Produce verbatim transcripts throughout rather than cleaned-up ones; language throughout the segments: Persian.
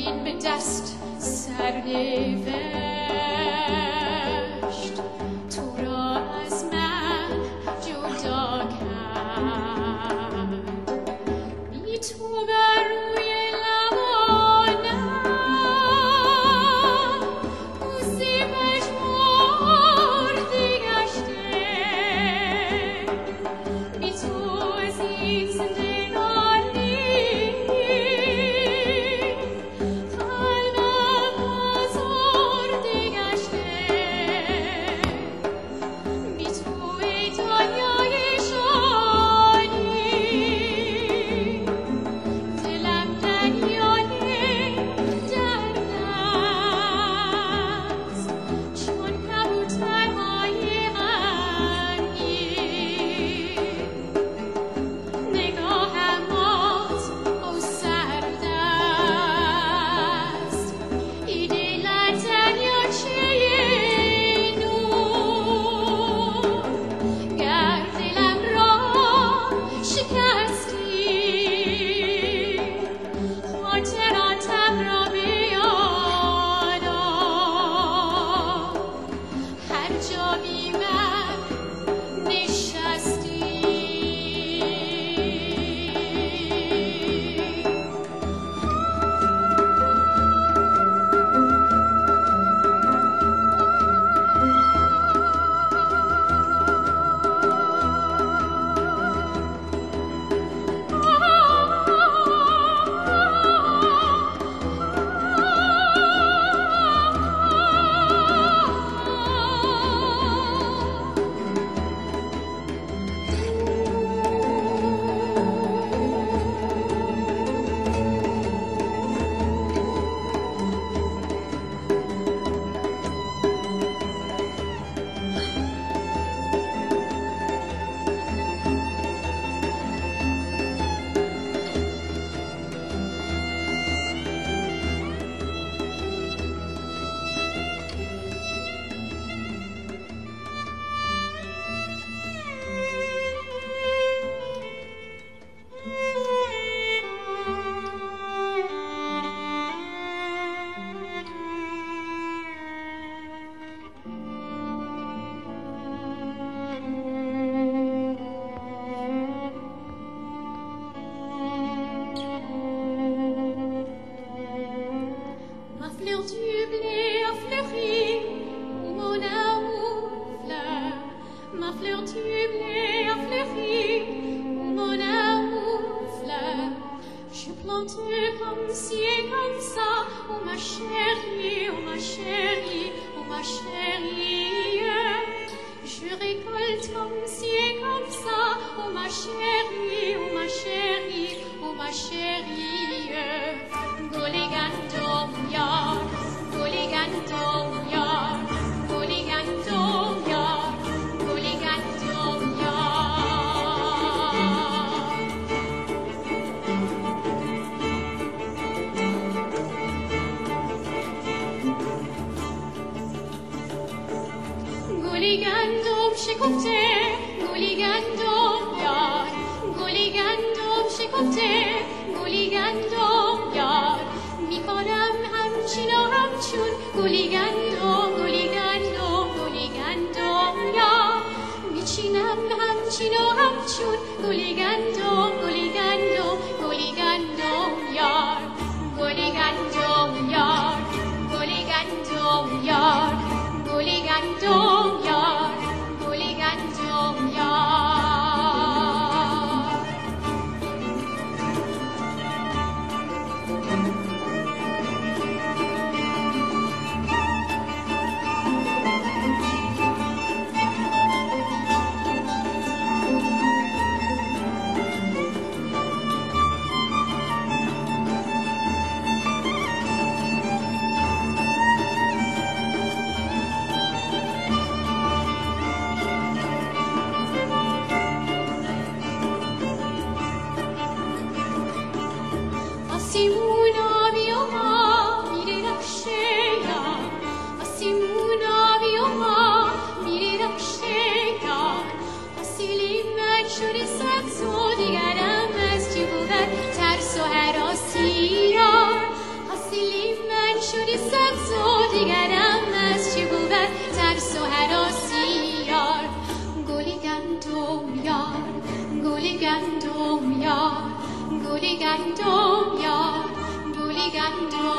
این به دست سرنوشت تو را از من جدا کرد. بی تو بر روی لبانم بوسه پژمرده گشته. بی تو از این زندگانی قلبم آزرده گشته. بی تو ای دنیای شانی دلم دریای درد است چون کبوترهای غمگین. نگاهم مات و سرد است ای دل دریاچه نور. گر دلم را شکستی خاطراتم را بیار. هر جا بی من نشستی Ma fleur du blé a fleuri, mon amour fleur. Ma fleur du blé a fleuri, mon amour fleur. Je plante comme ci et comme ça, oh ma chérie, oh ma chérie, oh ma chérie. Je récolte comme ci et comme ça, oh ma chérie, oh ma chérie, oh ma chérie. Goligandom yar, goligandom yar, goligandom yar, goligandom yar. Goligandom shikofte, goligandom yar, goligandom shikofte, goligandom yar. میکنم همچین و همچون گلیگندم گلیگندم گلیگندم یار. میچینم همچین و همچون گلیگندم گلیگندم گلیگندم یار. گلیگندم یار گلیگندم یار گلیگندم یار گلیگندم یار.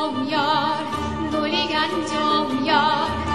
گنجم یار گل گنجم یار